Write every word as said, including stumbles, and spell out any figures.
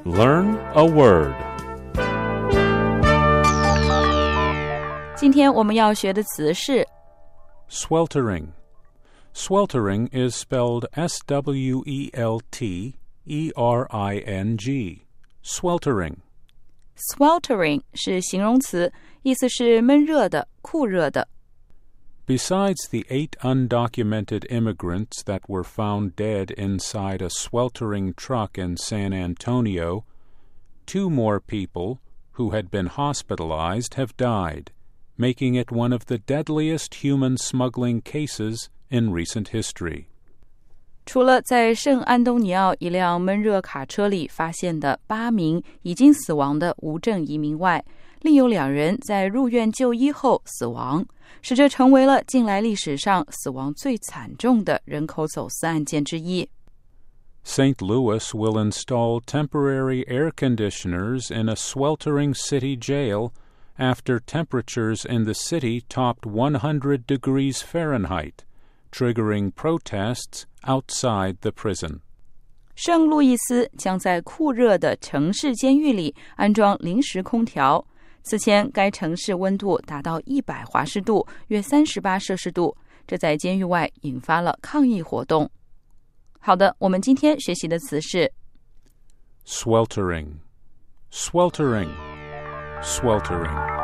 Learn a word. 今天我们要学的词是 Sweltering. Sweltering is spelled S W E L T E R I N G. Sweltering. sweltering 是形容词，意思是闷热的、酷热的。 Besides the eight undocumented immigrants that were found dead inside a sweltering truck in San Antonio, two more people, who had been hospitalized, have died, making it one of the deadliest human smuggling cases in recent history. 除了在圣安东尼奥一辆闷热卡车里发现的八名已经死亡的无证移民外，另有两人在入院就医后死亡，使这成为了近来历史上死亡最惨重的人口走私案件之一。 Saint Louis will install temporary air conditioners in a sweltering city jail after temperatures in the city topped one hundred degrees Fahrenheit, triggering protests outside the prison. 圣路易斯将在酷热的城市监狱里安装临时空调。此前该城市温度达到一百华氏度，约三十八摄氏度，这在监狱外引发了抗议活动。好的，我们今天学习的词是 Sweltering. Sweltering. Sweltering.